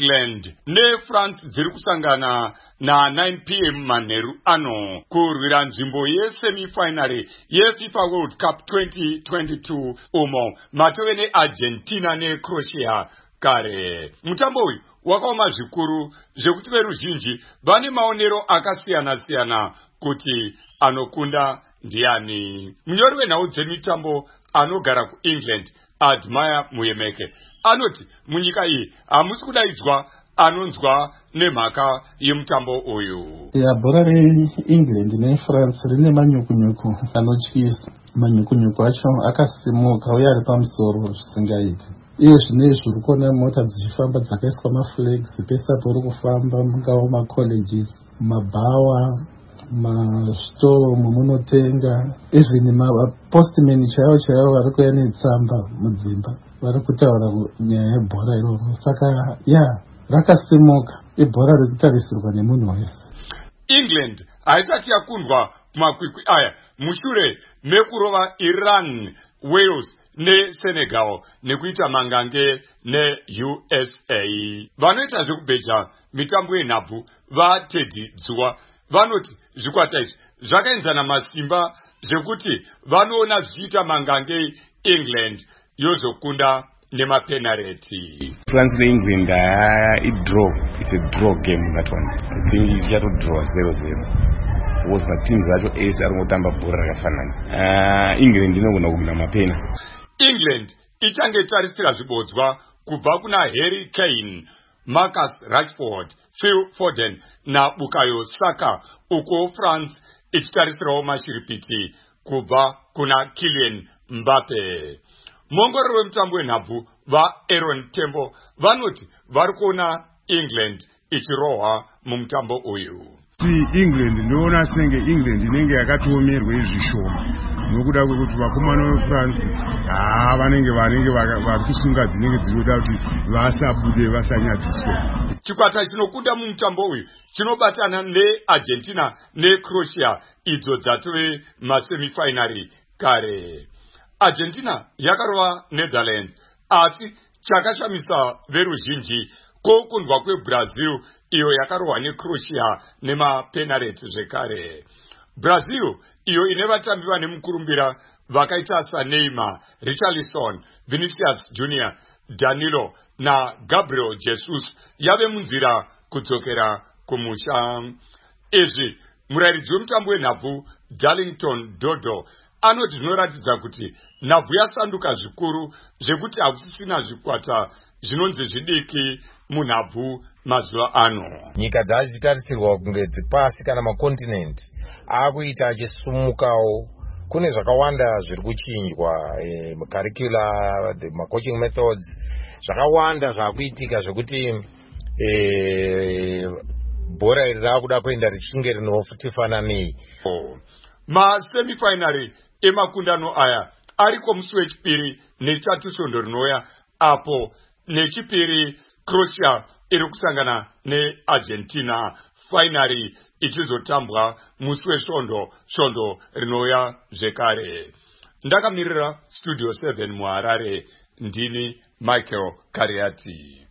England neFrance dziri kusangana na 9 p.m. manheru ano kurwira nzvimbo yesemifinary yeFIFA World Cup 2022 umo matove neArgentina neCroatia kare. Mutambo uyu wakaoma zvikuru zvekuti veruzhinji vane maonero akasiyana-siyana kuti anokunda ndiani. Munyori wenhau dzemitambo anogara kuEngland Admire Muyemeke anoti munyika iyi hamusi kudaidzwa anonzwa nemhaka yemutambo uyu. Bhora reEngland neFrance rine manyukunyuku anotyisa. Manyukunyuku acho akasimuka uye ari pamusoro zvisingaiti. Iye zvinezvi uri kuona mota dzichifamba dzakaiswa maflags pese apo uri kufamba, mungava macolleges, mabhawa, masitoro munotenga, even mapostmen chaivo vari kuuya netsamba mudzimba vari kutaura nyaya yebhora iroro. Saka rakasimuka, ibhora rikutarisirwa nemunhu wese. England haisati yakundwa kumakwikwi aya mushure mekurova Iran, Wales neSenegal nekuita mangange neUSA. Vanoita zvekubheja mitambo yenhabvu vaTeddy Dzuwa vanoti zvikwata izvi zvakaenzana masimba zvekuti vanoona zvichiita mangange England yozokunda nemapenalty. France neEngland it's a draw game that one. I think it's a draw 0-0. Was the teams that ese arongotamba bhora rakafanana. England inogona kuguna mapena. England ichange tarisira zvibodzwa kubva kuna Harry Kane, Marcus Rashford, Phil Foden na Bukayo Saka, uko France ichitarisirawo mashiripiti kubva kuna Kylian Mbappe. Muongorori wemutambo wenhabvu vaAaron Tembo vanoti vari kuona England ichirohwa mumutambo uyu. England ndinoona senge England inenge yakatomerwa izvishoma nokuda kwekuti vakomana veFrance vanenge vari kusunga dzinenge dzinoda kuti vasabude vasanyadziswe. Chikwata chinokunda mumutambo uyu chinobatana neArgentina neCroatia idzo dzatove masemifinary kare. Argentina yakarova Netherlands, asi chakashamisa veruzhinji kukundwa kweBrazil iyo yakarohwa neCroatia nemapenalty zvekare. Brazil iyo ine vatambi vane mukurumbira vakaita saNeymar, Richarlison, Vinicius Junior, Danilo na Gabriel Jesus yave munzira kudzokera kumusha. Izvi murairidzi wemutambo wenhabvu Darlington Dodo anoti zvinoratidza kuti nhabvu yasanduka zvikuru zvekuti hakusisina zvikwata zvinonzi zvidiki munhabvu mazuva ano. Nyika dzachitarisirwa kunge dzipasi kana makontinent akuita achisumukawo. Kune zvakawanda zviri kuchinjwa, curricula, the coaching methods, zvakawanda zvakuitika zvekuti bhora iri rakuda kuenda richinge rinotifananei. Masemifinary emakundano aya ariko musi wechipiri nechitatu svondo rinouya, apo nechipiri Croatia iri kusangana neArgentina, finary ichizotambwa musi wesvondo rinouya zvekare. Ndakamirira Studio 7 muHarare, ndini Michael Kariati.